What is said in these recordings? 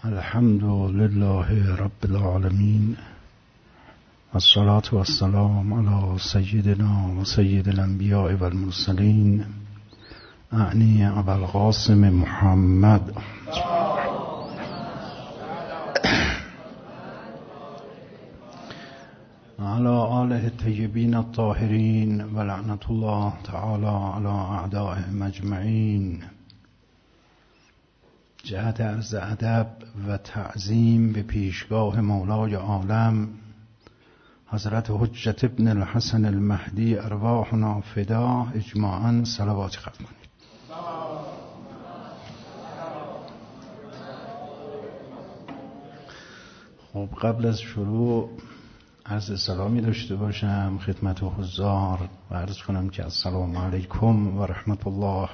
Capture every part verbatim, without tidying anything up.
الحمد لله رب العالمين والصلاة والسلام على سيدنا و سيد الانبیاء والمرسلین اعنی ابا القاسم محمد على آله الطیبین الطاهرین و لعنت الله تعالی على اعدائهم اجمعین. جهت عرض ادب و تعظیم به پیشگاه مولای عالم حضرت حجت ابن الحسن المهدی ارواحنا فدا، اجماعاً صلوات ختم کنید. خب قبل از شروع عرض سلامی داشته باشم خدمت حضار و عرض کنم که السلام علیکم و رحمت الله.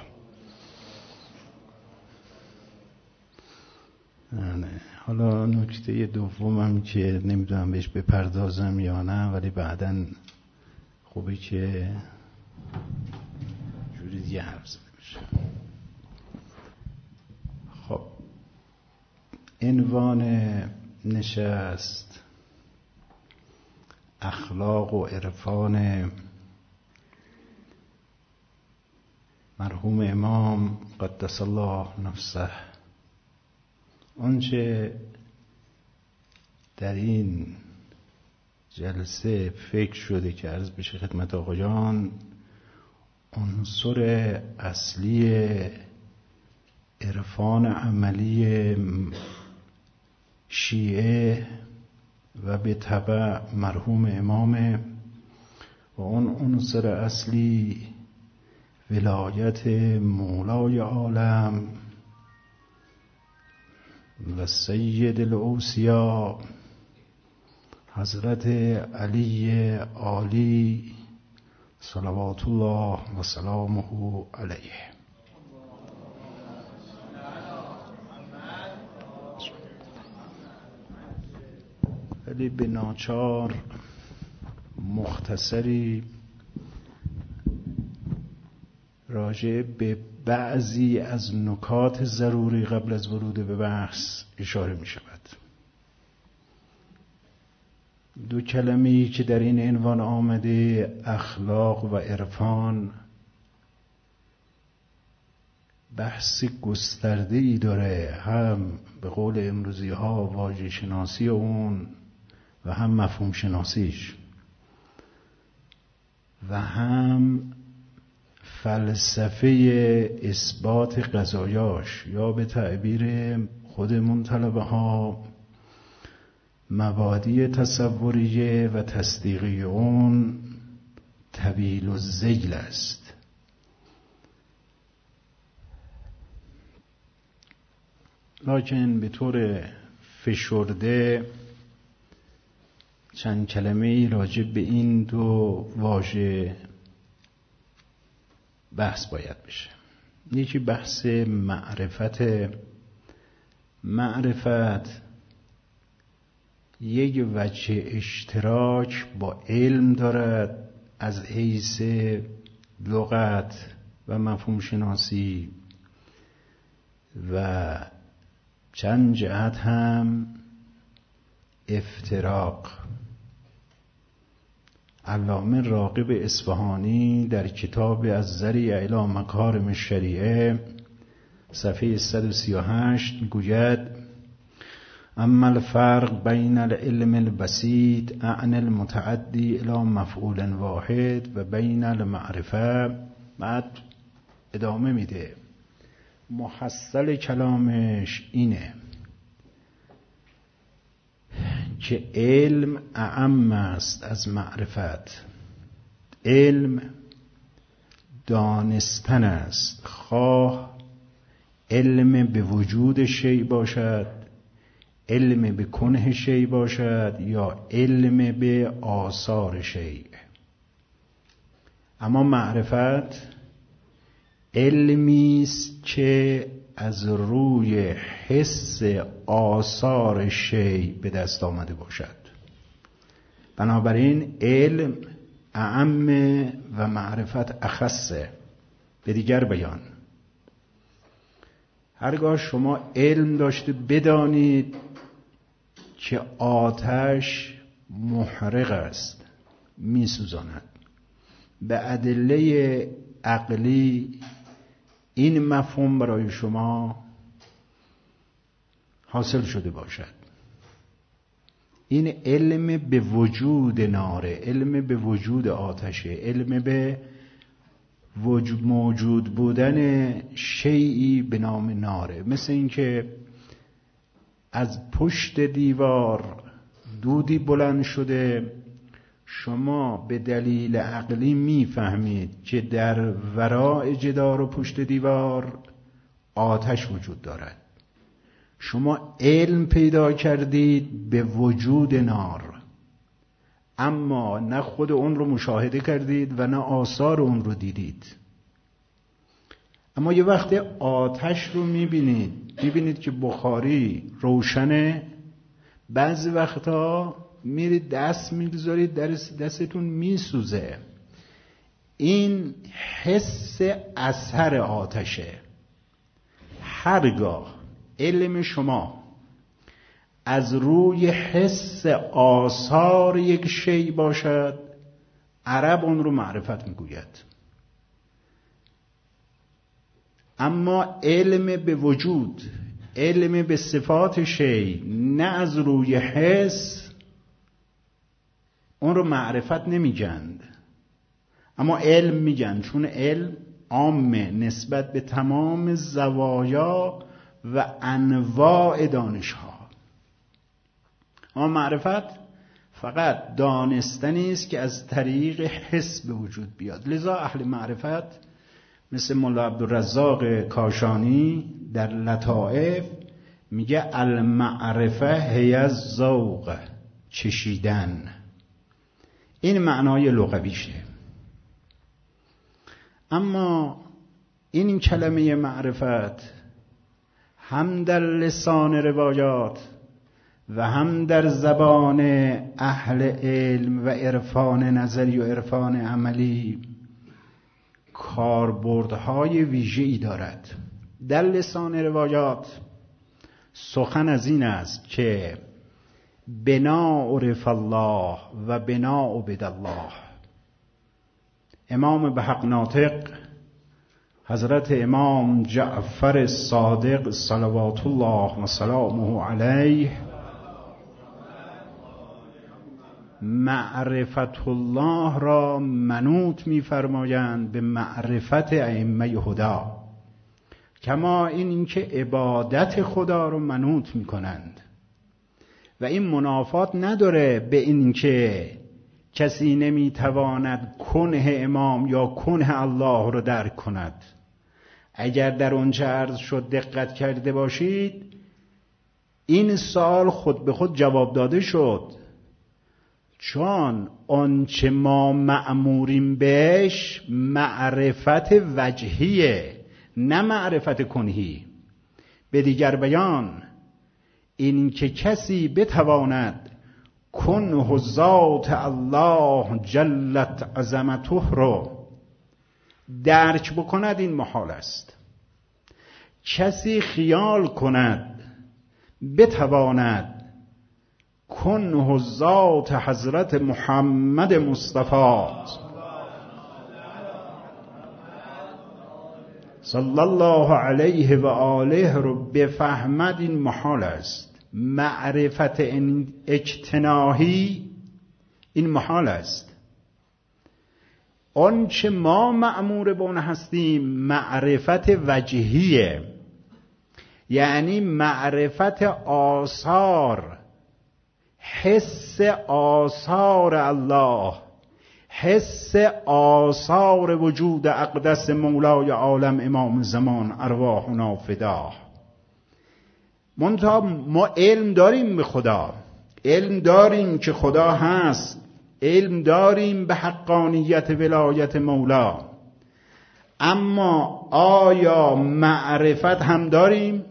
حالا نکته دومم که نمیدونم بهش بپردازم یا نه، ولی بعداً خوبه که جوری دیگه حرف زده بشه. خب عنوان نشست اخلاق و عرفان مرحوم امام قدس الله نفسه. آنچه در این جلسه فکر شده که عرض بشه خدمت آقایان، عنصر اصلی عرفان عملی شیعه و به تبع مرحوم امامه و اون عنصر اصلی ولایت مولای عالم و سید الاوصیا حضرت علی عالی صلوات الله و سلامه علیه. ولی به ناچار مختصری راجع به بعضی از نکات ضروری قبل از ورود به بحث اشاره می شود. دو کلمه‌ای که در این عنوان آمده، اخلاق و عرفان، بحث گسترده‌ای داره، هم به قول امروزی ها واژه شناسی اون و هم مفهوم شناسیش و هم فلسفه اثبات قضایاش، یا به تعبیر خودمون طلبه ها مبادی تصوریه و تصدیقی اون طویل الذیل است. لکن به طور فشرده چند کلمه‌ای راجع به این دو واژه بحث باید بشه. یکی بحث معرفت. معرفت یک وجه اشتراک با علم دارد از حیث لغت و مفهوم شناسی و چند جهت هم افتراق. علامه راغب اصفهانی در کتاب از ذریع الی مکارم الشریعه صفحه صد و سی و هشت میگوید: اما الفرق بین العلم البسیط اعنی المتعدی الی مفعول واحد و بین المعرفه. بعد ادامه میده، محصل کلامش اینه که علم اعم است از معرفت. علم دانستن است، خواه علم به وجود شیء باشد، علم به کنه شیء باشد، یا علم به آثار شیء. اما معرفت علمی است که از روی حس آثار شیء به دست آمده باشد. بنابراین علم اعم و معرفت اخصه. به دیگر بیان، هرگاه شما علم داشته بدانید که آتش محرق است، میسوزاند، به ادله عقلی این مفهوم برای شما حاصل شده باشد. این علم به وجود ناره، علم به وجود آتشه، علم به وجود موجود بودن شیئی به نام ناره. مثل این که از پشت دیوار دودی بلند شده، شما به دلیل عقلی میفهمید که در ورای جدار و پشت دیوار آتش وجود دارد. شما علم پیدا کردید به وجود نار، اما نه خود اون رو مشاهده کردید و نه آثار اون رو دیدید. اما یه وقت آتش رو میبینید، میبینید که بخاری روشنه، بعضی وقتا میرید دست میگذارید در دستتون میسوزه. این حس اثر آتشه. هرگاه علم شما از روی حس آثار یک شی باشد، عرب اون رو معرفت میگوید. اما علم به وجود، علم به صفات شی نه از روی حس، اون رو معرفت نمیگند، اما علم میگن، چون علم عامه نسبت به تمام زوایا و انواع دانش ها. اما معرفت فقط دانستنی است که از طریق حس به وجود بیاد. لذا اهل معرفت مثل مولا عبدالرزاق کاشانی در لطائف میگه المعرفه هی الذوق، چشیدن. این معنای لغویشه. اما این کلمه معرفت هم در لسان روایات و هم در زبان اهل علم و عرفان نظری و عرفان عملی کاربردهای ویژه‌ای دارد. در لسان روایات سخن از این است که بنا عرف الله و بنا عبد الله. امام بحق ناطق حضرت امام جعفر صادق صلوات الله و سلامه علیه معرفت الله را منوط می‌فرمایند به معرفت ائمه هدا، کما این اینکه عبادت خدا رو منوط می‌کنند. و این منافات نداره به این که کسی نمی‌تواند کنه امام یا کنه الله رو درک کند. اگر در اونچه عرض شد دقت کرده باشید، این سوال خود به خود جواب داده شد، چون آنچه ما مأموریم بهش معرفت وجهیه، نه معرفت کنهی. به دیگر بیان این که کسی بتواند کنه ذات الله جلت عظمته رو درک بکند، این محال است. کسی خیال کند بتواند کنه ذات حضرت محمد مصطفی صلی الله علیه و آله رو بفهمد، این محال است. معرفت اجتناحی این محال است. آنچه ما مأمور به آن هستیم معرفت وجهیه، یعنی معرفت آثار، حس آثار الله، حس آثار وجود اقدس مولای عالم امام زمان ارواحنا فدا. منتها ما علم داریم به خدا، علم داریم که خدا هست، علم داریم به حقانیت ولایت مولا، اما آیا معرفت هم داریم؟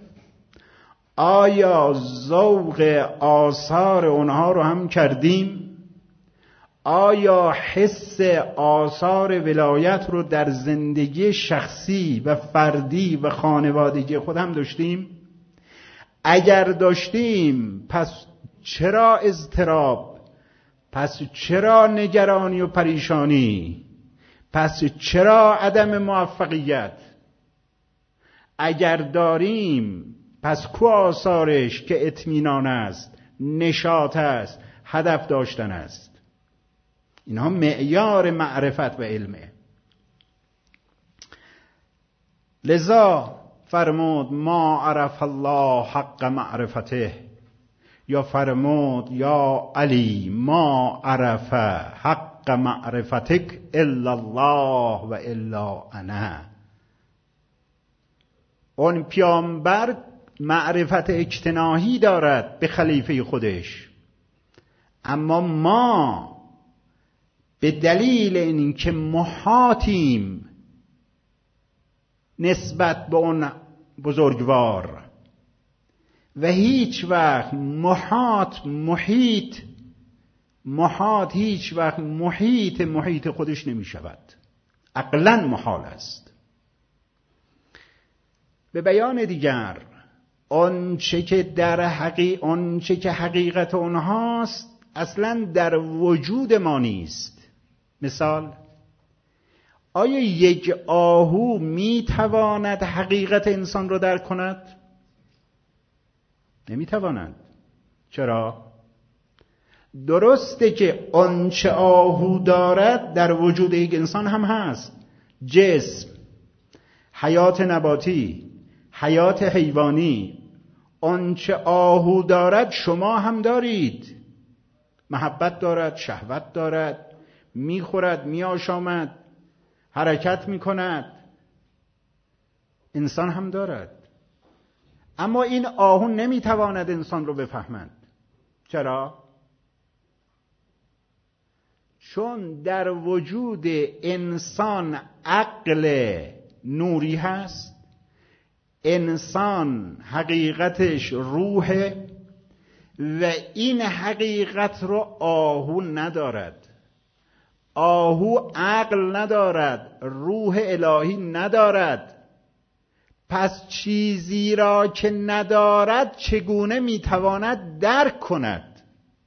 آیا ذوق آثار اونها رو هم کردیم؟ آیا حس آثار ولایت رو در زندگی شخصی و فردی و خانوادگی خود هم داشتیم؟ اگر داشتیم پس چرا اضطراب؟ پس چرا نگرانی و پریشانی؟ پس چرا عدم موفقیت؟ اگر داریم پس کو آثارش که اطمینان است، نشاط است، هدف داشتن است؟ اینها معیار معرفت و علمه. لذا فرمود ما عرف الله حق معرفته، یا فرمود یا علی ما عرف حق معرفتک الا الله و الا انا. اون پیامبر معرفت اجتناحی دارد به خلیفه خودش، اما ما به دلیل اینکه محاطیم نسبت به اون بزرگوار و هیچ وقت محاط محیط محاط هیچ وقت محیط محیط خودش نمی شود، عقلاً محال است. به بیان دیگر آنچه که در حقیقت آنچه که حقیقت اونهاست اصلاً در وجود ما نیست. مثال، آیا یک آهو می تواند حقیقت انسان رو درک کند؟ نمی تواند. چرا؟ درسته که آنچه آهو دارد در وجود یک انسان هم هست، جسم، حیات نباتی، حیات حیوانی. آنچه آهو دارد شما هم دارید. محبت دارد، شهوت دارد، میخورد، میآشامد، حرکت میکند. انسان هم دارد. اما این آهو نمیتواند انسان رو بفهمد. چرا؟ چون در وجود انسان عقل نوری هست، انسان حقیقتش روحه و این حقیقت رو آهو ندارد. آهو عقل ندارد، روح الهی ندارد. پس چیزی را که ندارد چگونه میتواند درک کند؟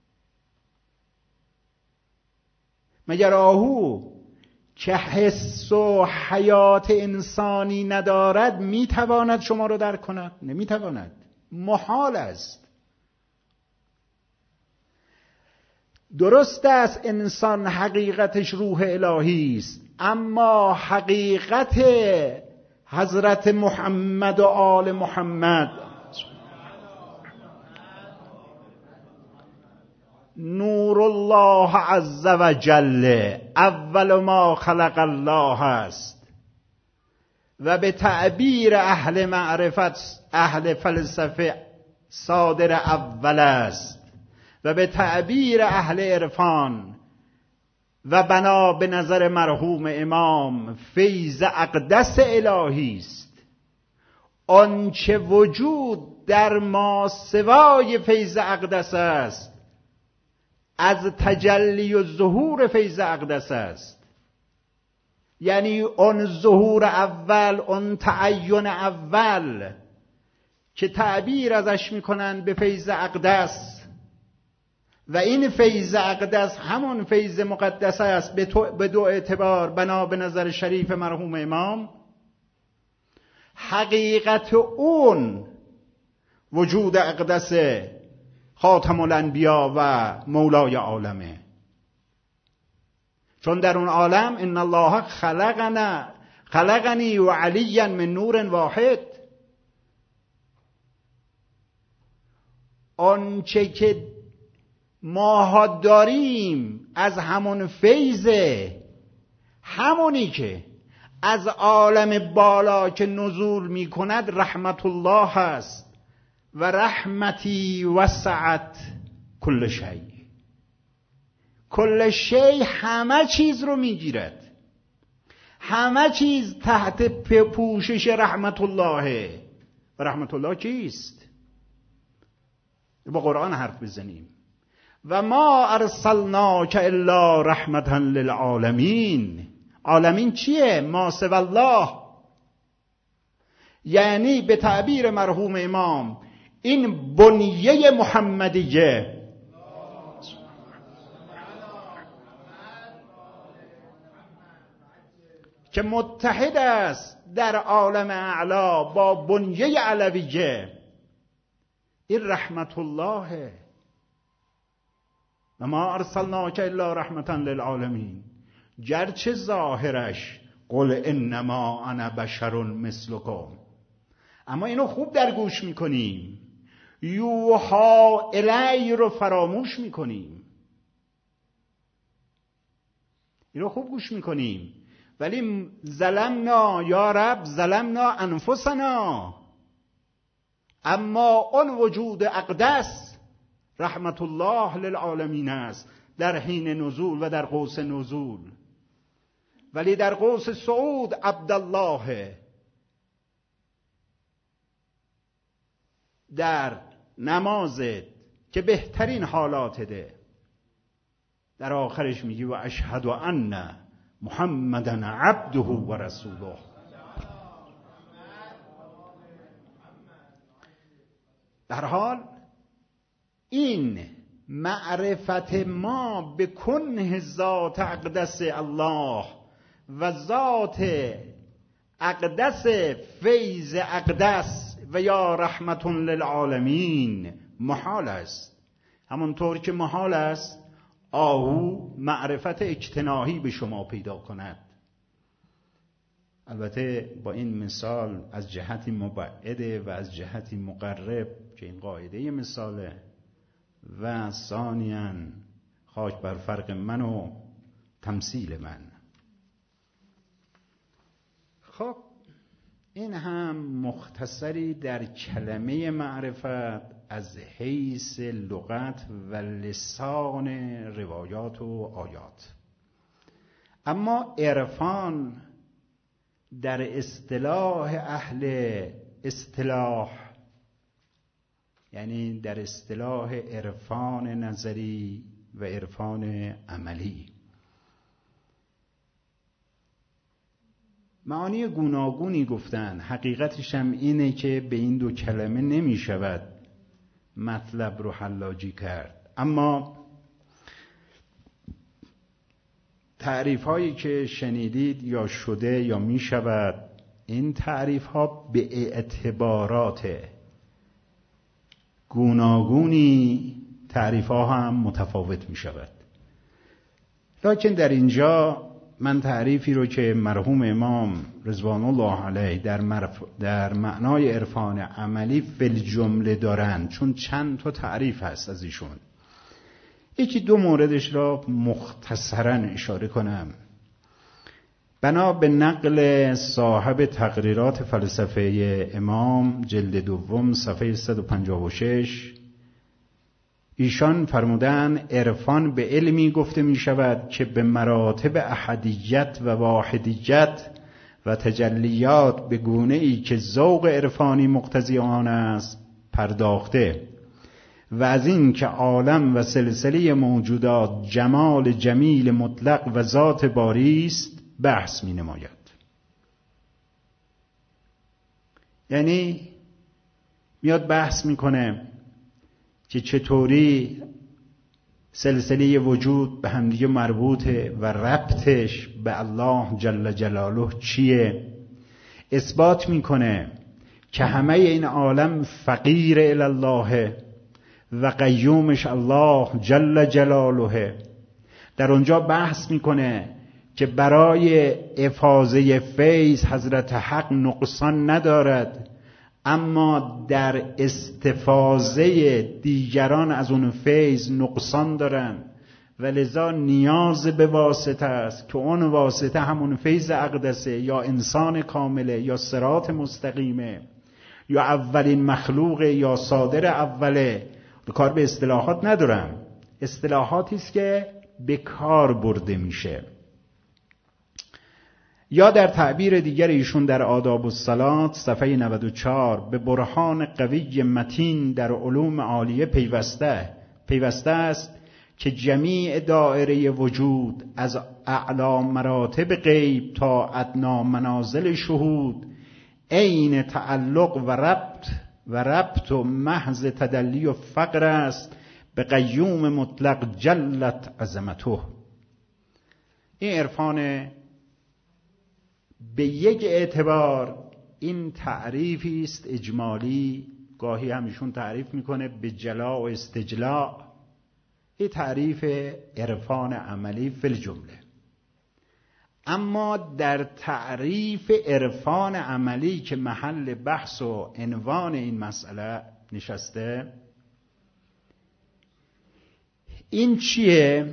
مگر آهو که حس و حیات انسانی ندارد میتواند شما را درک کند؟ نمیتواند، محال است. درست است انسان حقیقتش روح الهی است، اما حقیقت حضرت محمد و آل محمد نور الله عز و جل اول ما خلق الله است و به تعبیر اهل معرفت اهل فلسفه صادر اول است و به تعبیر اهل عرفان و بنا به نظر مرحوم امام فیض اقدس الهی است. آنچه وجود در ما سوای فیض اقدس است از تجلی و ظهور فیض اقدس است. یعنی اون ظهور اول، اون تعین اول که تعبیر ازش میکنن به فیض اقدس، و این فیض اقدس همون فیض مقدس است به دو اعتبار بنا به نظر شریف مرحوم امام. حقیقت اون وجود اقدس خاتم الانبیا و مولای عالمه. چون در اون عالم ان الله خلقنا خلقنی و علیا من نور واحد. آنچه که ماها داریم از همون فیضه، همونی که از عالم بالا که نزول می کند رحمت الله هست و رحمتی وسعت کل شیء. کل شیء همه چیز رو میگیرد، همه چیز تحت پوشش رحمت الله. و رحمت الله کیست؟ با قرآن حرف بزنیم. و ما ارسلناک الا رحمتا للعالمین. عالمین چیه؟ ما سوی الله. یعنی به تعبیر مرحوم امام این بنیه محمدیه که متحد است در عالم اعلا با بنیه علویه، این رحمت الله. و ما ارسلناک الا رحمتا للعالمین، گرچه ظاهرش قل انما انا بشر مثلکم، اما اینو خوب در گوش میکنیم، یوحا الی رو فراموش میکنیم، اینو خوب گوش میکنیم، ولی ظلمنا یا رب ظلمنا انفسنا، اما اون وجود اقدس رحمت الله للعالمین است در حین نزول و در قوس نزول. ولی در قوس صعود عبدالله، در نمازت که بهترین حالات ده، در آخرش میگی و اشهد ان محمدن عبده و رسوله. در حال این معرفت ما به کنه ذات اقدس الله و ذات اقدس فیض اقدس و یا رحمت للعالمین محال است. همونطور که محال است آهو معرفت اجتناحی به شما پیدا کند. البته با این مثال از جهتی مبعده و از جهتی مقرب که این قاعده مثاله، و ثانیاً خاک بر فرق من و تمثیل من. خب این هم مختصری در کلمه معرفت از حیث لغت و لسان روایات و آیات. اما عرفان در اصطلاح اهل اصطلاح، یعنی در اصطلاح عرفان نظری و عرفان عملی، معانی گوناگونی گفتن. حقیقتش هم اینه که به این دو کلمه نمی شود مطلب رو حلاجی کرد. اما تعریف هایی که شنیدید یا شده یا می شود، این تعریف ها به اعتبارات گوناگونی تعریف ها هم متفاوت می شود. لکن در اینجا من تعریفی رو که مرحوم امام رضوان الله علیه در, مرف... در معنای عرفان عملی فی‌الجمله دارن، چون چند تا تعریف هست از ایشون، یکی دو موردش را مختصراً اشاره کنم. بنا به نقل صاحب تقریرات فلسفه امام جلد دوم صفحه صد و پنجاه و شش، ایشان فرمودن عرفان به علمی گفته می شود که به مراتب احدیت و واحدیت و تجلیات به گونه ای که ذوق عرفانی مقتضی آن است پرداخته، و از این که عالم و سلسله موجودات جمال جمیل مطلق و ذات باری است بحث می نماید. یعنی میاد بحث میکنه که چطوری سلسله وجود به همدیگه مربوطه و ربطش به الله جل جلاله چیه. اثبات میکنه که همه این عالم فقیر الی الله و قیومش الله جل جلاله. در اونجا بحث میکنه که برای افاضه فیض حضرت حق نقصان ندارد، اما در استفاضه دیگران از اون فیض نقصان دارن و لذا نیاز به واسطه است که اون واسطه همون فیض اقدسه یا انسان کامله یا صراط مستقیمه یا اولین مخلوقه یا صادر اوله. کار به اصطلاحات ندارم، اصطلاحاتی است که به کار برده میشه. یا در تعبیر دیگر ایشون در آداب الصلات صفحه نود و چهار، به برهان قوی متین در علوم عالیه پیوسته پیوسته است که جمیع دائره وجود از اعلی مراتب غیب تا ادنا منازل شهود عین تعلق و ربط و ربط و محض تدلی و فقر است به قیوم مطلق جلت عظمته. این عرفان به یک اعتبار این تعریفی است اجمالی، گاهی همیشون تعریف میکنه به جلا و استجلا. این تعریف عرفان عملی فی الجمله. اما در تعریف عرفان عملی که محل بحث و عنوان این مسئله نشسته، این چیه؟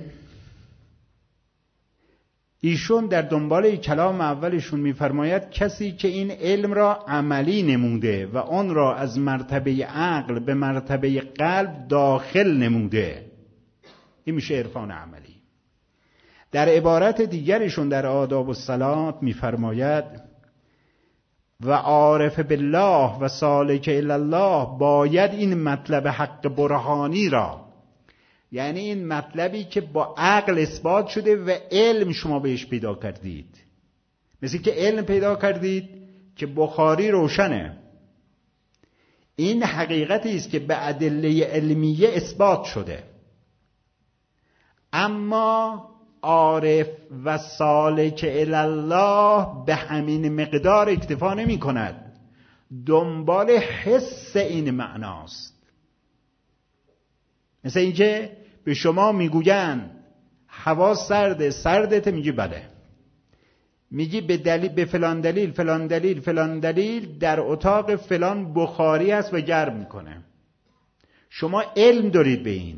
ایشون در دنبال کلام اولشون میفرماید کسی که این علم را عملی نموده و آن را از مرتبه عقل به مرتبه قلب داخل نموده، این میشه عرفان عملی. در عبارت دیگرشون در آداب الصلات میفرماید و عارف بالله و سالک الی الله باید این مطلب حق برهانی را، یعنی این مطلبی که با عقل اثبات شده و علم شما بهش پیدا کردید، مثل که علم پیدا کردید که بخاری روشنه، این حقیقتی است که به ادله علمیه اثبات شده، اما عارف و سالک الی الله به همین مقدار اکتفا نمی کند، دنبال حس این معناست. مثل اینکه به شما میگوین هوا سرده، سردته، میگی بله، میگی به دلیل به فلان دلیل فلان دلیل فلان دلیل در اتاق فلان بخاری است و گرم میکنه. شما علم دارید به این،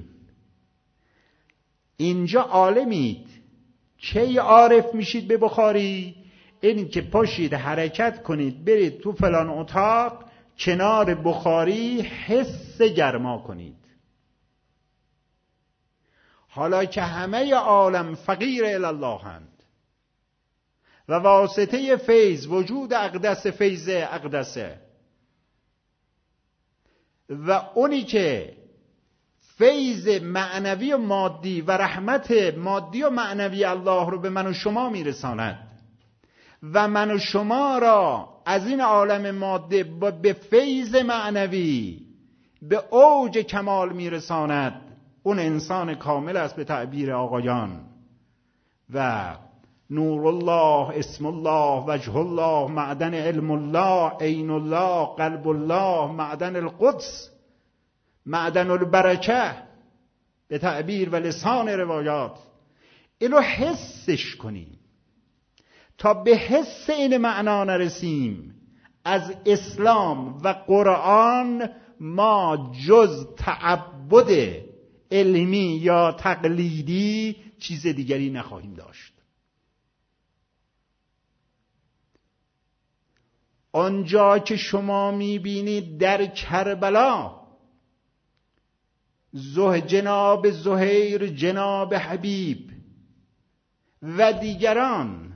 اینجا عالمید. کی عارف میشید به بخاری؟ این که پاشید حرکت کنید برید تو فلان اتاق کنار بخاری حس گرما کنید. حالا که همه عالم فقیر الی الله هند و واسطه فیض وجود اقدس فیض اقدسه و اونی که فیض معنوی و مادی و رحمت مادی و معنوی الله رو به من و شما میرساند و من و شما را از این عالم ماده به فیض معنوی به اوج کمال میرساند، اون انسان کامل است به تعبیر آقایان. و نور الله، اسم الله، وجه الله، معدن علم الله، عین الله، قلب الله، معدن القدس، معدن البرکه به تعبیر و لسان روایات. اینو حسش کنیم. تا به حس این معنا نرسیم از اسلام و قرآن ما جز تعبد علمی یا تقلیدی چیز دیگری نخواهیم داشت. آنجا که شما میبینید در کربلا زه جناب زهیر، جناب حبیب و دیگران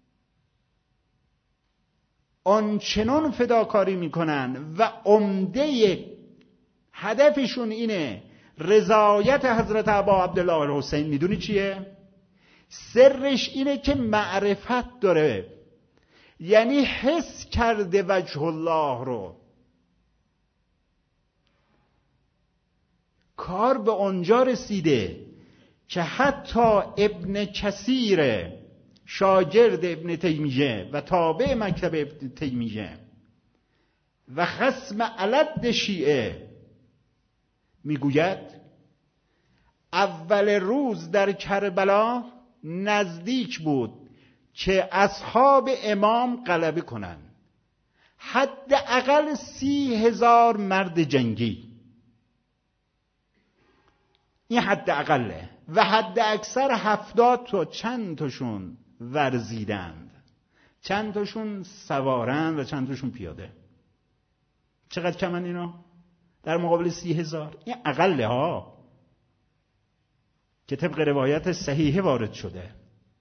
آنچنان فداکاری میکنن و عمده هدفشون اینه رضایت حضرت ابا عبدالله الحسین. میدونی چیه؟ سرش اینه که معرفت داره، یعنی حس کرده وجه الله رو. کار به اونجا رسیده که حتی ابن کثیر شاگرد ابن تیمیه و تابع مکتب ابن تیمیه و خصم الد شیعه میگوید اول روز در کربلا نزدیک بود که اصحاب امام غلبه کنن، حداقل سی هزار مرد جنگی، این حد اقله، و حد اکثر هفتاد تا چند تاشون ورزیدند، چند تاشون سوارند و چند تاشون پیاده. چقدر کمن اینا در مقابل سی هزار؟ این اقله ها که طبق روایت صحیحه وارد شده.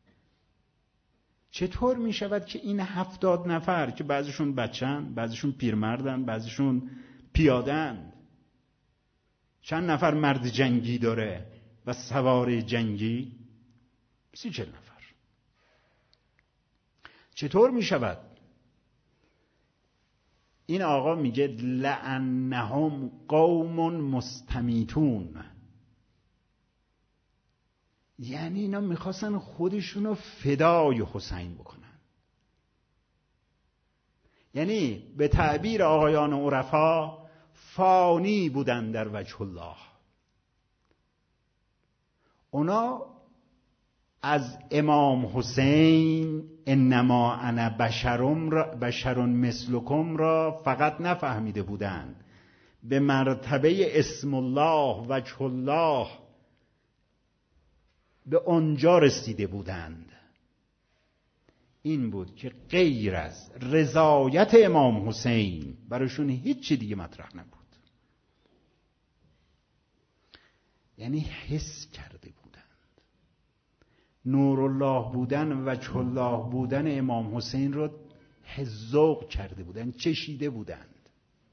چطور می شود که این هفتاد نفر که بعضیشون بچن، بعضیشون پیرمردن، بعضیشون پیادن، چند نفر مرد جنگی داره، و سوار جنگی سی چل نفر. چطور می شود؟ این آقا میگه لعنهم قوم مستمیتون، یعنی اینا میخواستن خودشونو فدای حسین بکنن. یعنی به تعبیر آقایان عرفا فانی بودن در وجه الله. اونا از امام حسین انما انا بشرم را بشرون مثلکم را فقط نفهمیده بودند، به مرتبه اسم الله وجه الله به آنجا رسیده بودند. این بود که غیر از رضایت امام حسین براشون هیچ دیگه مطرح نبود. یعنی حس کرده بودند نور الله بودن و وجه الله بودن امام حسین رو ذوق کرده بودند، چشیده بودند.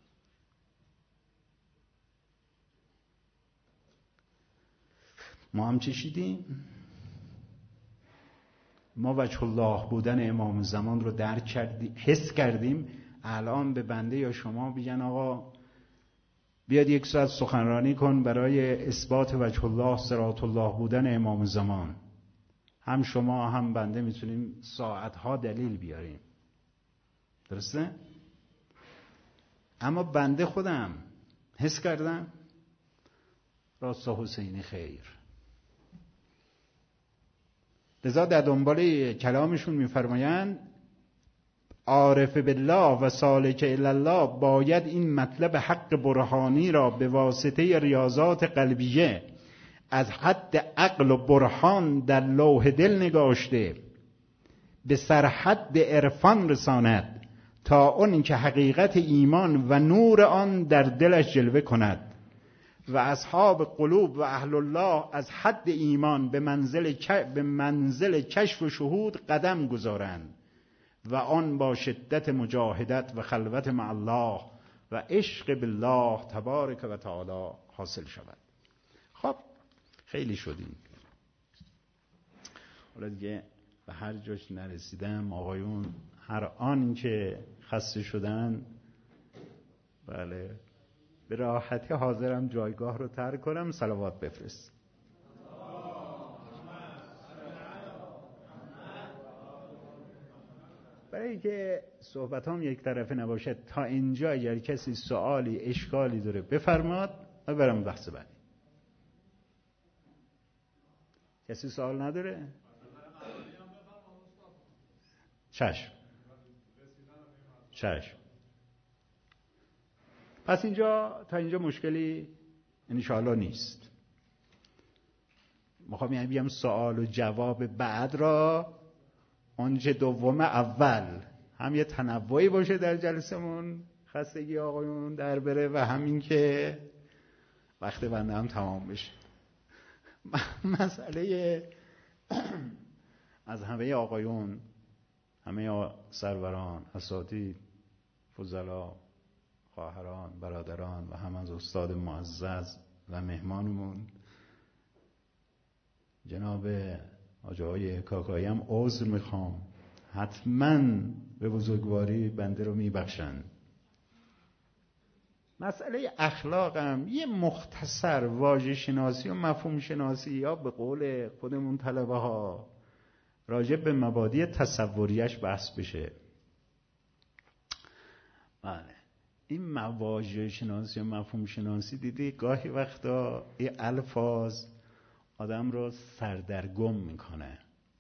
ما هم چشیدیم. ما وجه الله بودن امام زمان رو درک کردیم، حس کردیم. الان به بنده یا شما بگن آقا بیاد یک ساعت سخنرانی کن برای اثبات وجه الله صراط الله بودن امام زمان، هم شما هم بنده میتونیم ساعتها دلیل بیاریم، درسته؟ اما بنده خودم حس کردم راستا حسینی خیر. لذا در دنبال کلامشون میفرمایند عارف بالله و سالک الی الله باید این مطلب حق برهانی را به واسطه ریاضات قلبیه از حد عقل و برهان در لوح دل نگاشته به سرحد عرفان رساند، تا اون که حقیقت ایمان و نور آن در دلش جلوه کند و اصحاب قلوب و اهل الله از حد ایمان به منزل به منزل کشف و شهود قدم گذارند و آن با شدت مجاهدت و خلوت مع الله و عشق بالله تبارک و تعالی حاصل شود. خب خیلی شدیم، حالا دیگه به هر جاش نرسیدم. آقایون هر آن که خسته شدن بله به راحتی حاضرم جایگاه رو ترک کنم. صلوات بفرست. برای اینکه صحبتام یک طرفه نباشه تا اینجا اگر کسی سوالی اشکالی داره بفرماد و برم بحث بعدی. کسی سوال نداره؟ چشم چشم. پس اینجا تا اینجا مشکلی انشاءالله نیست. میخوام یعنی بگم سوال و جواب بعد را آنچه دوم اول هم یه تنوعی باشه در جلسمون، خستگی آقایون در بره، و همین که وقت بنده هم تمام بشه. مسئله از همه آقایون، همه سروران، اساتید، فضلا، خواهران، برادران و هم از استاد معزز و مهمانمون جناب حاج آقای کاکایی هم عذر میخوام، حتما به بزرگواری بنده رو میبخشن. مسئله اخلاقم یه مختصر واژه شناسی و مفهوم شناسی یا به قول خودمون طلبه ها راجع به مبادی تصوریش بحث بشه. بله این واژه شناسی و مفهوم شناسی دیدی گاهی وقتا این الفاظ آدم رو سردرگم میکنه.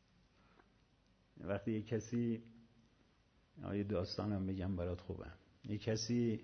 وقتی یک کسی، یه داستانم بگم برات خوبه، یک کسی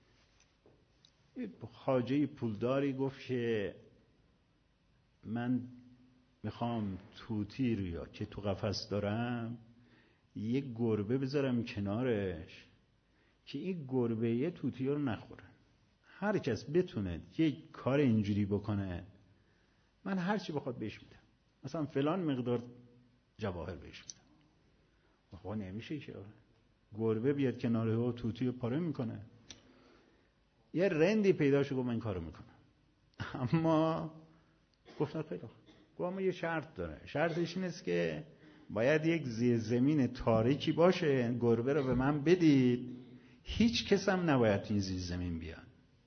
خواجه پولداری گفت که من میخوام توتی رو یا که تو قفس دارم یک گربه بذارم کنارش که این گربه یه توتی رو نخوره. هر کس بتونه یک کار اینجوری بکنه من هر چی بخواد بهش میدم، مثلا فلان مقدار جواهر بهش میدم. خب نمیشه که گربه بیاد کنار او توتی رو پاره میکنه. یه رندی پیدا شد من این کارو میکنم. اما گفتن خیلی خوب. گفت اما یه شرط داره. شرطش این است که باید یک زیرزمین تاریکی باشه، گربه رو به من بدید، هیچ کس هم نباید تو این زیرزمین بیان.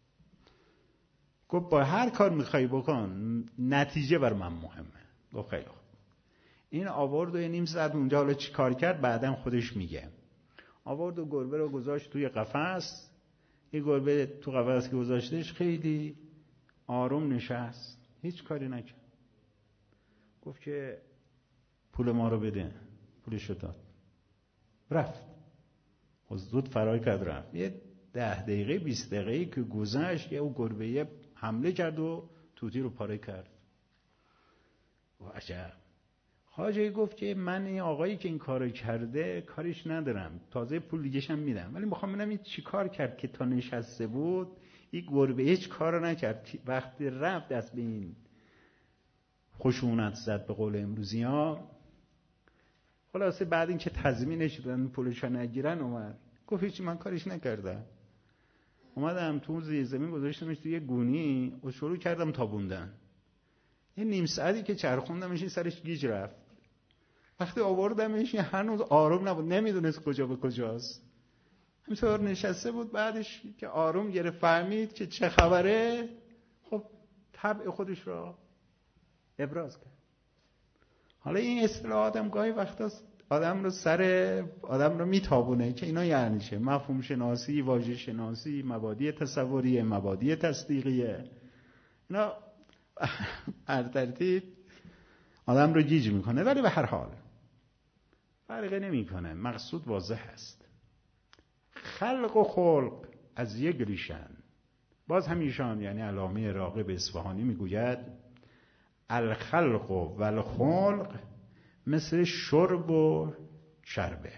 گفت با هر کار میخوای بکن، نتیجه بر من مهمه. گفت خیلی خوب. این آورد و یه نیم ساعت اونجا حالا چی کار کرد بعدم خودش میگه. آورد و گربه رو گذاشت توی قفس. این گربه تو قفس که گذاشتش خیلی آروم نشست، هیچ کاری نکرد. گفت که پول ما رو بده. پولش رو داد، رفت. زود فرار کرد رفت. یه ده دقیقه بیست دقیقه که گذشت، یه او گربه حمله کرد و توتی رو پاره کرد. و عجب. خواجه گفت که من این آقایی که این کارو کرده کاریش ندارم، تازه پول دیگه‌ش هم میدم، ولی میخوام ببینم این چی کار کرد که تا نشسته بود این گربه هیچ کارو نکرد. وقتی رفت دست به این خشونت زد به قول امروزی ها، خلاصه بعد این که تضمینش دادن پولش نگیرن اومد گفت هیچی من کارش نکردم. اومدم تو زیر زمین گذاشتمش توی یه گونی و شروع کردم تابوندن. یه نیم ساعتی که چرخوندمش این سرش گیج رفت. وقتی آوردمش هنوز آروم نبود، نمیدونست کجا به کجاست، همینطور نشسته بود. بعدش که آروم گرفت فهمید که چه خبره، خب طبع خودش را ابراز کرد. حالا این اصطلاحات هم گاهی وقتا آدم رو سر آدم رو میتابونه که اینا یعنی چه، مفهوم شناسی، واژه شناسی، مبادی تصوریه، مبادی تصدیقیه، اینا هر ترتیب آدم رو گیج میکنه. ولی به هر حال فرقی نمیکنه، مقصود واضح است. خلق و خلق از یک ریشن. باز همیشان یعنی علامه راغب اصفهانی میگوید الخلق و الخلق مثل شرب و شربه.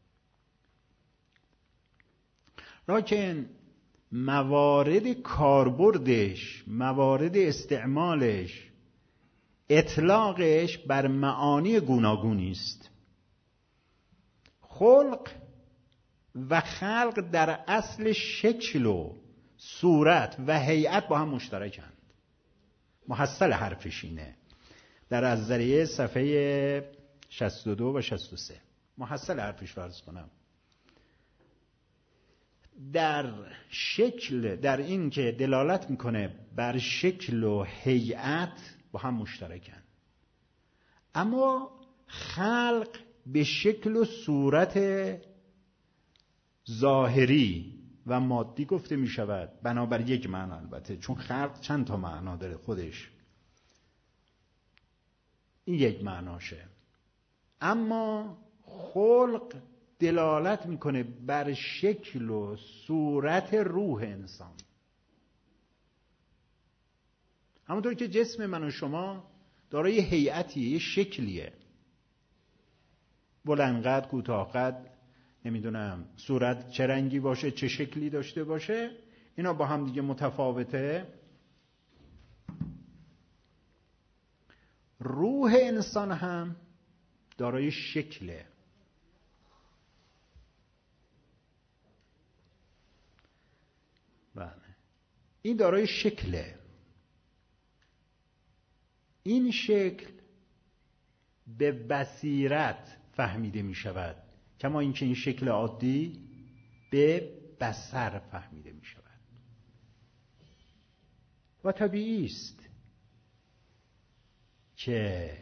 لکن موارد کاربردش، موارد استعمالش، اطلاقش بر معانی گوناگونی است. خلق و خلق در اصل شکل و صورت و هیئت با هم مشترکند. محصل حرفش اینه در از ذریعه صفحه شصت و دو و شصت و سه. محصل حرفش فرض کنم در شکل، در این که دلالت میکنه بر شکل و هیئت با هم مشترکن، اما خلق به شکل و صورت ظاهری و مادی گفته می شود، بنابر یک معنا البته، چون خلق چند تا معنا داره خودش، این یک معناشه. اما خلق دلالت میکنه بر شکل و صورت روح انسان. همونطور که جسم من و شما دارای هیئتیه، یه شکلیه، بلند قد، کوتاه قد، نمیدونم صورت چه رنگی باشه، چه شکلی داشته باشه، اینا با هم دیگه متفاوته. روح انسان هم دارای شکله. بله، این دارای شکله. این شکل به بصیرت فهمیده می شود، کما اینکه این شکل عادی به بصر فهمیده می شود. و طبیعی است که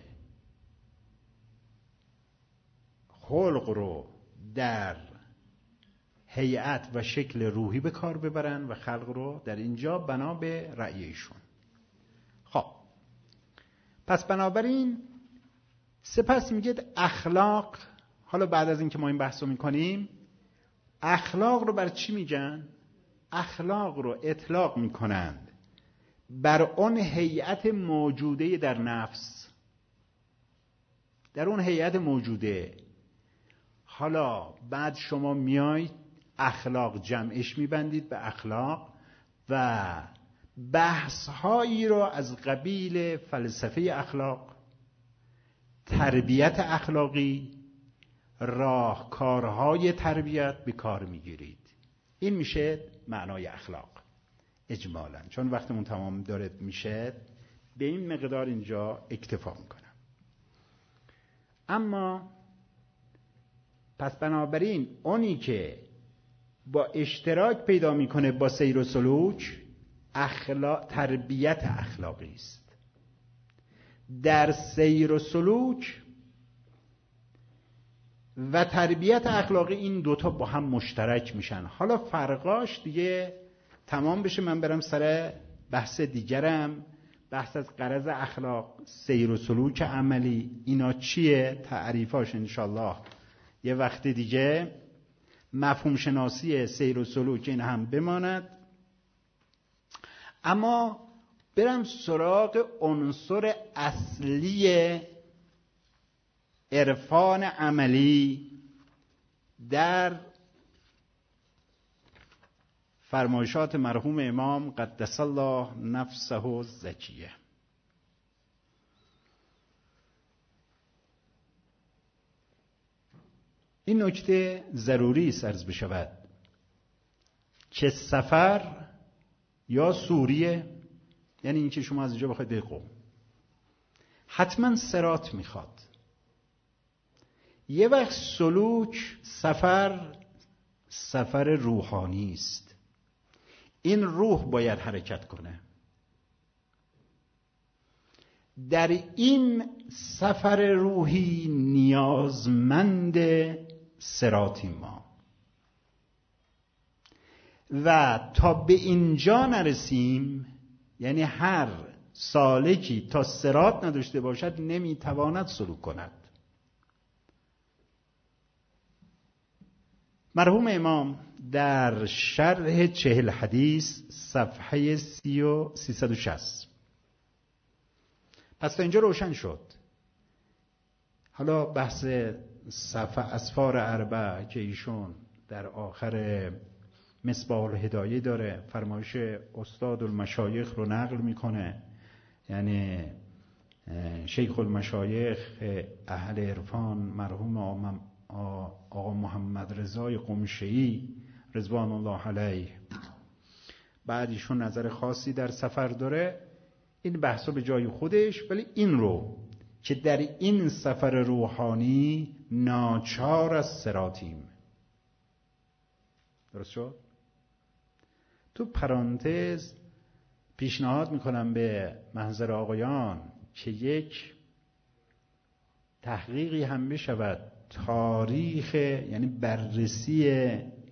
خلق رو در هیئت و شکل روحی به کار ببرن و خلق رو در اینجا بنا به رأیشون. خب پس بنابراین سپس میگه اخلاق. حالا بعد از اینکه ما این بحث رو میکنیم، اخلاق رو بر چی میگن؟ اخلاق رو اطلاق میکنند بر اون هیئت موجوده در نفس، در اون هیئت موجوده. حالا بعد شما میایید اخلاق جمعش میبندید به اخلاق و بحث هایی رو از قبیل فلسفه اخلاق، تربیت اخلاقی، راهکارهای تربیت به کار میگیرید. این میشه معنای اخلاق اجمالاً. چون وقتمون تمام داره میشه به این مقدار اینجا اکتفا میکنم. اما پس بنابراین اونی که با اشتراک پیدا میکنه با سیر و سلوک اخلاق، تربیت اخلاقی است. در سیر و سلوک و تربیت اخلاقی این دوتا با هم مشترک میشن. حالا فرقاش دیگه تمام بشه من برم سر بحث دیگرم، بحث از غرض اخلاق، سیر و سلوک عملی، اینا چیه، تعریفاش انشالله یه وقت دیگه، مفهوم شناسی سیر و سلوک این هم بماند. اما برم سراغ عنصر اصلی عرفان عملی در فرمایشات مرحوم امام قدس الله نفسه الزکیه. این نکته ضروری است عرض بشود که سفر یا سوریه، یعنی اینکه شما از اینجا بخواید به قم، حتما صراط میخواد. یه وقت سلوک، سفر سفر روحانی است. این روح باید حرکت کنه. در این سفر روحی نیازمند صراطیم ما و تا به اینجا نرسیم، یعنی هر سالکی تا صراط نداشته باشد نمیتواند سلوک کند. مرحوم امام در شرح چهل حدیث صفحه سی و سیصد و شصت، پس تا اینجا روشن شد. حالا بحث صفحه اسفار اربع که ایشون در آخر مصباح الهدایه داره، فرمایش استاد المشایخ رو نقل میکنه، یعنی شیخ المشایخ اهل عرفان مرحوم آقا محمد رضای قمشه‌ای رضوان الله علیه. بعد ایشون نظر خاصی در سفر داره، این بحثا به جای خودش، ولی این رو که در این سفر روحانی ناچار از صراطیم. درست شد؟ تو پرانتز پیشنهاد میکنم به محضر آقایان که یک تحقیقی هم بشود، تاریخ، یعنی بررسی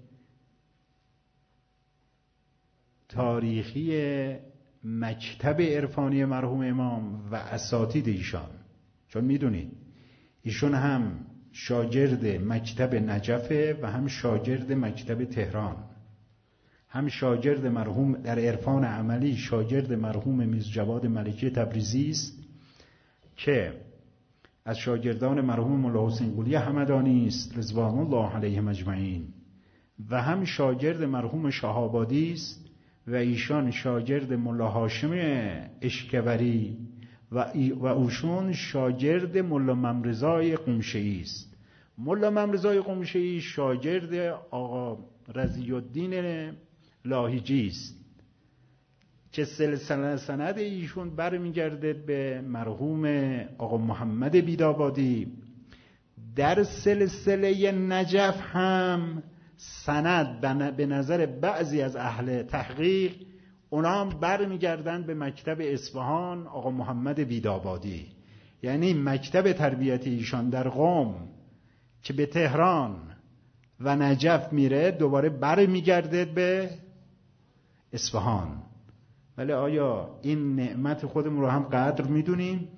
تاریخی مکتب عرفانی مرحوم امام و اساتید ایشان. چون میدونید ایشون هم شاگرد مکتب نجفه و هم شاگرد مکتب تهران، هم شاگرد مرحوم در عرفان عملی شاگرد مرحوم میرزا جواد ملکی تبریزی است که از شاگردان مرحوم مولا حسین قلی همدانی است رضوان الله علیهم اجمعین، و هم شاگرد مرحوم شهابادی است و ایشان شاگرد مولا هاشم اشکبری و و اوشون شاگرد مولا ممرضای قمشه‌ای است. مولا ممرضای قمشه‌ای شاگرد آقا رضی الدین لاهیجی است که سلسله سند ایشون برمیگرده به مرحوم آقا محمد بیدابادی. در سلسله نجف هم سند به نظر بعضی از اهل تحقیق اونا هم برمیگردن به مکتب اصفهان آقا محمد بیدابادی، یعنی مکتب تربیتی ایشان در قم که به تهران و نجف میره دوباره برمیگرده به اصفهان. ولی آیا این نعمت خودمون رو هم قدر میدونیم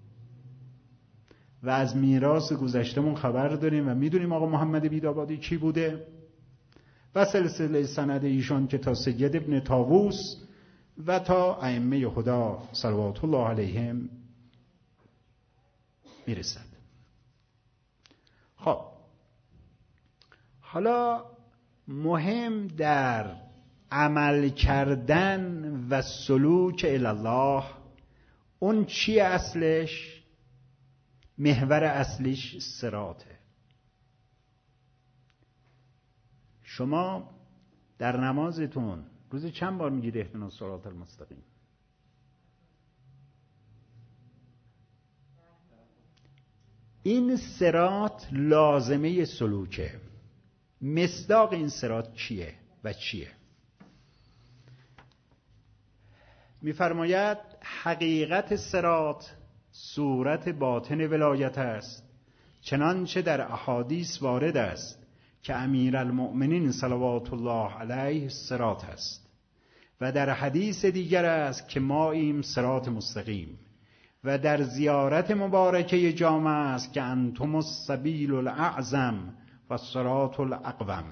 و از میراث گذشتمون خبر داریم و میدونیم آقا محمد بیدابادی کی بوده و سلسله سند ایشان که تا سید ابن طاووس و تا ائمه خدا صلوات الله علیهم میرسد. خب حالا مهم در عمل کردن و سلوک الله اون چی اصلش؟ محور اصلیش صراطه. شما در نمازتون روزی چند بار میگید اهدنا الصراط المستقیم؟ این صراط لازمه سلوکه. مصداق این صراط چیه و چیه؟ می‌فرماید حقیقت صراط صورت باطن ولایت است، چنانچه در احادیث وارد است که امیرالمؤمنین صلوات الله علیه صراط است و در حدیث دیگر است که ماییم صراط مستقیم و در زیارت مبارکه جامع است که انتم السبیل الاعظم و الصراط الاقوم.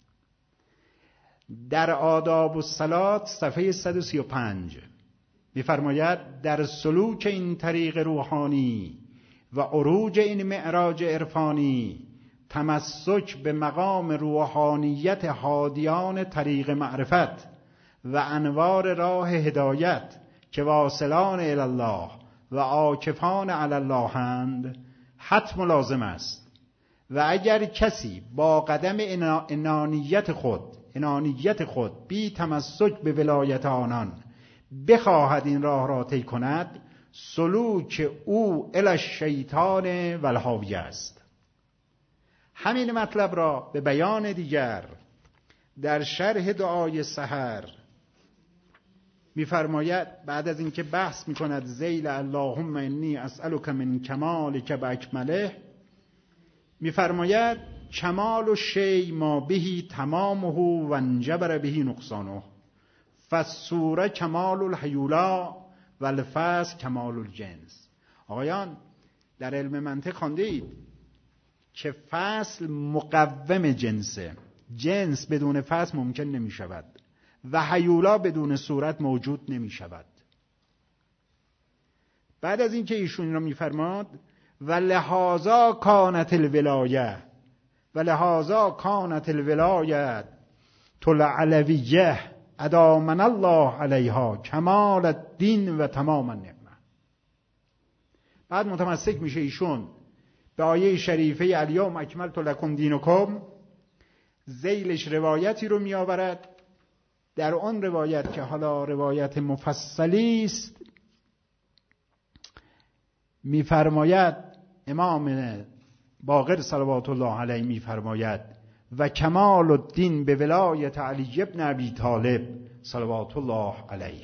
در آداب الصلاة صفحه صد و سی و پنج می‌فرماید در سلوک این طریق روحانی و عروج این معراج عرفانی تمسک به مقام روحانیت هادیان طریق معرفت و انوار راه هدایت که واصلان الی الله و عاکفان علی الله اند حتم لازم است. و اگر کسی با قدم انانیت خود انانیت خود بی تمسک به ولایت آنان بخواهد این راه را طی کند، سلوک او الی الشیطان و الهاویه است. همین مطلب را به بیان دیگر در شرح دعای سحر می‌فرماید، بعد از اینکه بحث می‌کند ذیل اللهم انی اسألک من کمالک باکمله، می‌فرماید کمال الشیء ما بهی تمامه و انجبر بهی نقصانه فالصوره کمال الحیولا و الفصل کمال الجنس. آقایان در علم منطق خوانده اید که فصل مقوم جنسه، جنس بدون فصل ممکن نمی شود و حیولا بدون صورت موجود نمی شود. بعد از اینکه ایشون را می فرماد و لحاظا کانت الولایه و لحاظا کانت الولایت طل علویه ادامن الله علیها کمال الدین و تمام النعمه. بعد متمسک میشه ایشون به آیه شریفه الیوم اکملت لکم دینکم، ذیلش روایتی رو میآورد. در آن روایت که حالا روایت مفصلی است میفرماید، امام باقر صلوات الله علیه میفرماید و کمال الدین به ولایت علی ابن ابی طالب صلوات الله علیه.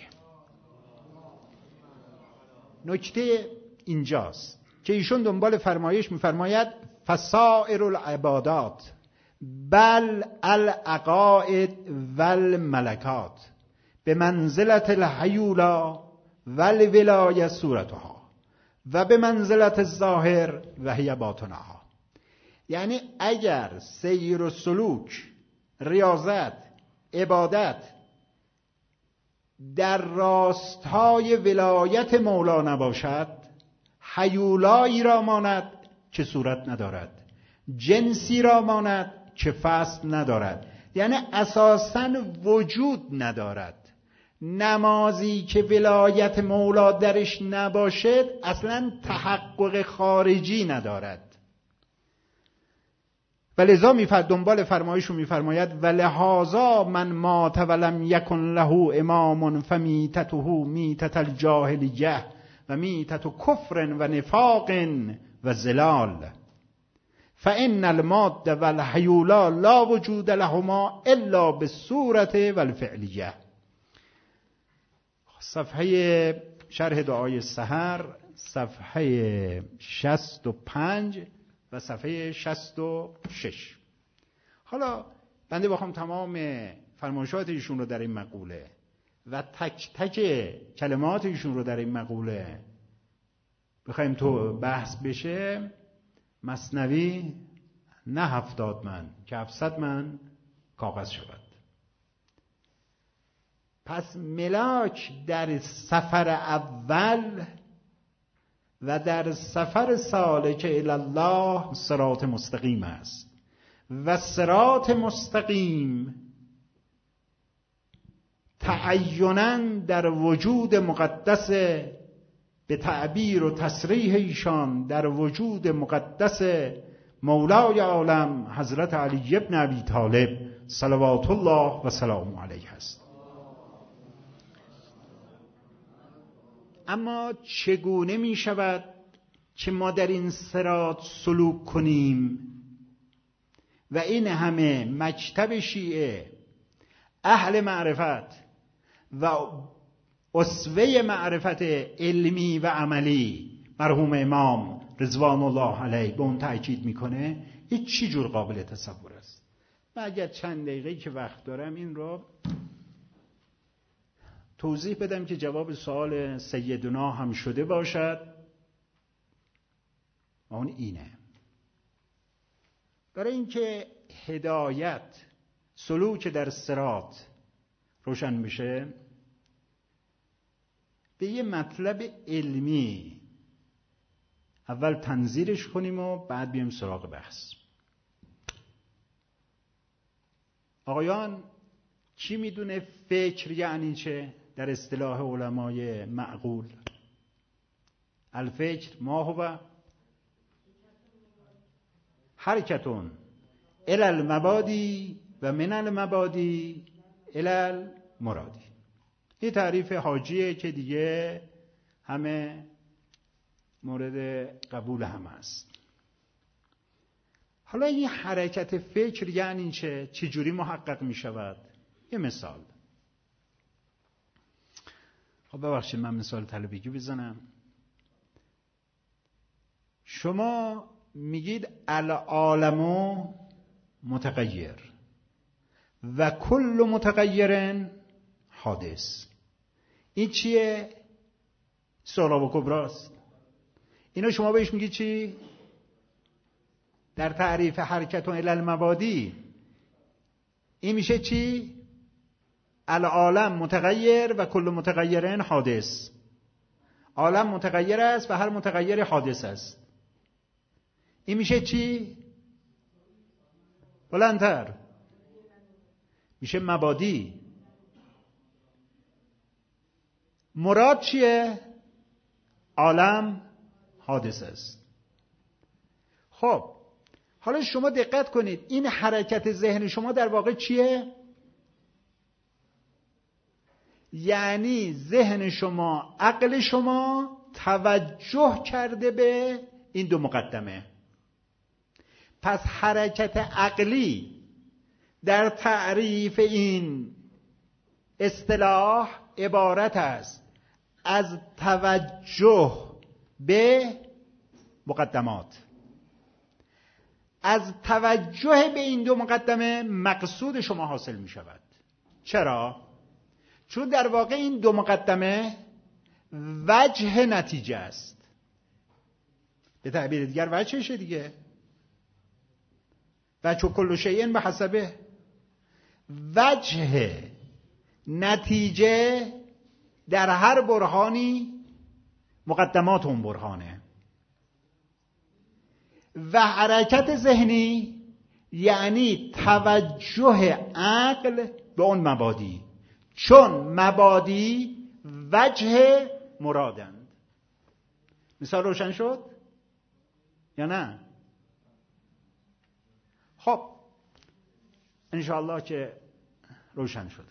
نکته اینجاست که ایشون دنبال فرمایش میفرماید فسائر العبادات بل العقائد والملکات به منزلت الحیولا والولایه صورتها و به منزلت الظاهر و هی باطنها. یعنی اگر سیر و سلوک، ریاضت، عبادت در راستای ولایت مولا نباشد، حیولایی را ماند که صورت ندارد، جنسی را ماند که فصل ندارد، یعنی اساساً وجود ندارد. نمازی که ولایت مولا درش نباشد اصلاً تحقق خارجی ندارد. ولذا میفرد دنبال فرمایشو میفرماید و لحاظا من مات ولم یکن له امام فمیتته میتت الجاهلیه و میتت کفر و نفاق و زلال فان الماده والحیولا لا وجود لهما الا بالصورت والفعلیه. صفحه شرح دعای سحر صفحه شصت و پنج و صفحه شصت و شش. حالا بنده بخوام تمام فرمایشات ایشون رو در این مقوله و تک تک کلمات ایشون رو در این مقوله بخوایم تو بحث بشه، مثنوی نه هفتاد من که هفتصد من کاغذ شود. پس ملاک در سفر اول و در سفر سالک الی الله صراط مستقیم است و صراط مستقیم تعینا در وجود مقدس، به تعبیر و تصریح ایشان در وجود مقدس مولای عالم حضرت علی ابن ابی طالب صلوات الله و سلام علیه است. اما چگونه می شود که ما در این صراط سلوک کنیم و این همه مکتب شیعه اهل معرفت و اسوه معرفت علمی و عملی مرحوم امام رضوان الله علیه به اون تأکید میکنه، این چی جور قابل تصور است؟ من اگر چند دقیقه که وقت دارم این رو توضیح بدم که جواب سوال سیدنا هم شده باشد. اون اینه، برای اینکه هدایت سلوک در صراط روشن بشه به یه مطلب علمی اول تنظیرش کنیم و بعد بیم سراغ بحث. آقایان کی میدونه فکر یعنی چه در اصطلاح علمای معقول؟ الفکر ما هو حرکتون الی المبادی و من المبادی الی المرادی. این تعریف حاجیه که دیگه همه مورد قبول هم است. حالا این حرکت فکر یعنی چه؟ چجوری محقق می شود؟ یه مثال. خب ببخشید من مثال طلبگی بزنم. شما میگید العالم متغیر و کل متغیر حادث. این چیه؟ سهراب و کبراست. اینو شما بهش میگید چی؟ در تعریف حرکت الی المبادی این میشه چی؟ العالم متغیر و کل متغیر حادث. عالم متغیر است و هر متغیر حادث است. این میشه چی؟ بلندتر میشه مبادی. مراد چیه؟ عالم حادث است. خب حالا شما دقت کنید، این حرکت ذهن شما در واقع چیه؟ یعنی ذهن شما، عقل شما توجه کرده به این دو مقدمه. پس حرکت عقلی در تعریف این اصطلاح عبارت است از توجه به مقدمات. از توجه به این دو مقدمه مقصود شما حاصل می شود. چرا؟ چون در واقع این دو مقدمه وجه نتیجه است. به تعبیر دیگر وجهشه دیگه. وجه کل شیء به حسبه. وجه نتیجه در هر برهانی مقدمات اون برهانه. و حرکت ذهنی یعنی توجه عقل به اون مبادی، چون مبادی وجه مرادند. مثال روشن شد یا نه؟ خب انشاءالله که روشن شده.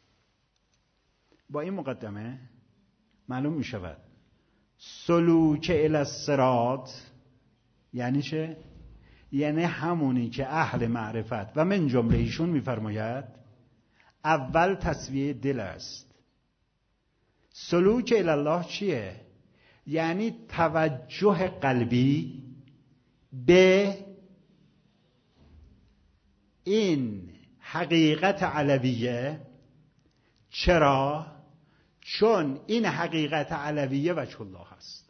با این مقدمه معلوم می شود سلوک الی الصراط یعنی چه؟ یعنی همونی که اهل معرفت و من جمله ایشون میفرماید اول تسویه دل است. سلوک الی الله چیه؟ یعنی توجه قلبی به این حقیقت علویه. چرا؟ چون این حقیقت علویه وجه الله است.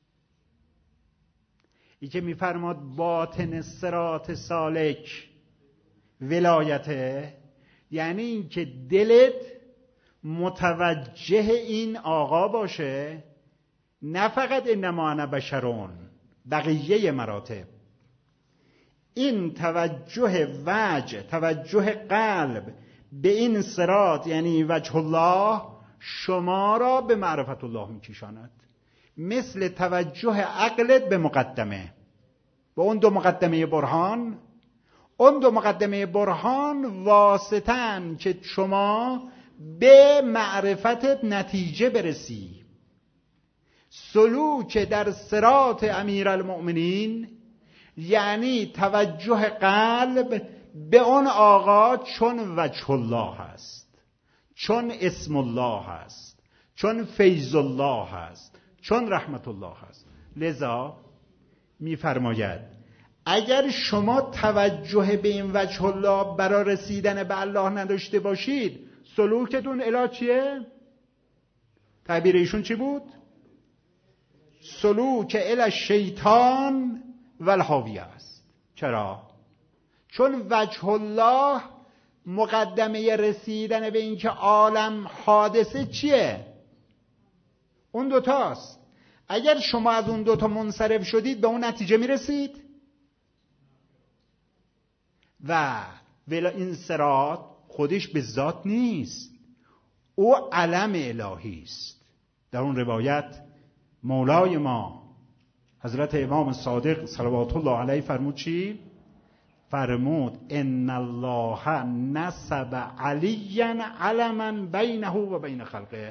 این که میفرماد باطن صراط سالک ولایته، یعنی این که دلت متوجه این آقا باشه، نه فقط انما انا بشرون، بقیه مراتب. این توجه وجه، توجه قلب به این صراط یعنی وجه الله شما را به معرفت الله میکشاند. مثل توجه عقلت به مقدمه، به اون دو مقدمه برهان. اون دو مقدمه برهان واسطن که شما به معرفت نتیجه برسی. سلوک در صراط امیرالمؤمنین یعنی توجه قلب به اون آقا چون وجه الله هست، چون اسم الله هست، چون فیض الله هست، چون رحمت الله هست. لذا میفرماید اگر شما توجه به این وجه الله برای رسیدن به الله نداشته باشید، سلوکتون الی چیه؟ تعبیر ایشون چی بود؟ سلوک الی شیطان و الهاویه است. چرا؟ چون وجه الله مقدمه رسیدن به این که عالم حادثه چیه؟ اون دوتاست. اگر شما از اون دوتا منصرف شدید به اون نتیجه میرسید و ولی این صراط خودش به ذات نیست، او علم الهی است. در اون روایت مولای ما حضرت امام صادق صلوات الله علیه فرمود چی؟ فرمود ان الله نسب علیا علما بینه و بین خلقه.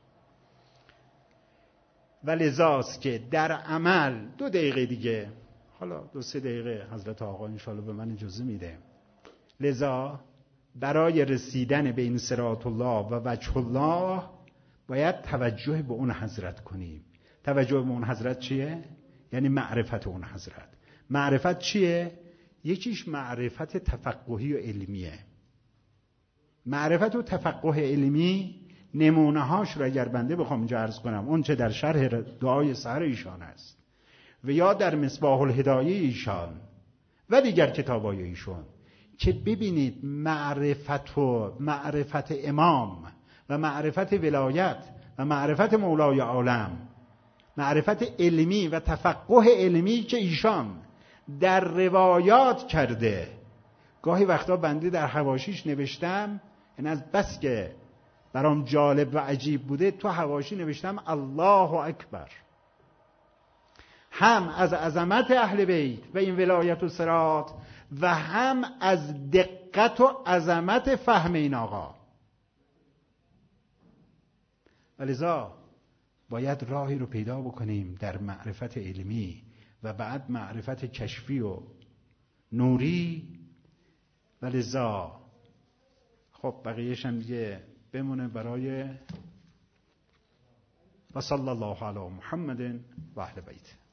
ولذاست که در عمل دو دقیقه دیگه، حالا دو سه دقیقه حضرت آقا انشاءالله به من اجازه میده، لذا برای رسیدن به این صراط الله و وجه الله باید توجه به اون حضرت کنیم. توجه به اون حضرت چیه؟ یعنی معرفت اون حضرت. معرفت چیه؟ یکیش معرفت تفقهی و علمیه. معرفت و تفقه علمی نمونه هاش رو اگر بنده بخوام اینجا عرض کنم، اون چه در شرح دعای سحر ایشان است و یا در مصباح الهدایه ایشان و دیگر کتابای ایشون، که ببینید معرفت و معرفت امام و معرفت ولایت و معرفت مولای عالم، معرفت علمی و تفقه علمی که ایشان در روایات کرده. گاهی وقتا بنده در حواشیش نوشتم، این از بس که برام جالب و عجیب بوده، تو حواشی نوشتم الله اکبر، هم از عظمت اهل بیت و این ولایت و صراط و هم از دقت و عظمت فهم این آقا. ولذا باید راهی رو پیدا بکنیم در معرفت علمی و بعد معرفت کشفی و نوری. ولذا خب بقیه‌ش هم دیگه بمونه برای و صلی الله علی محمد و اهل بیت.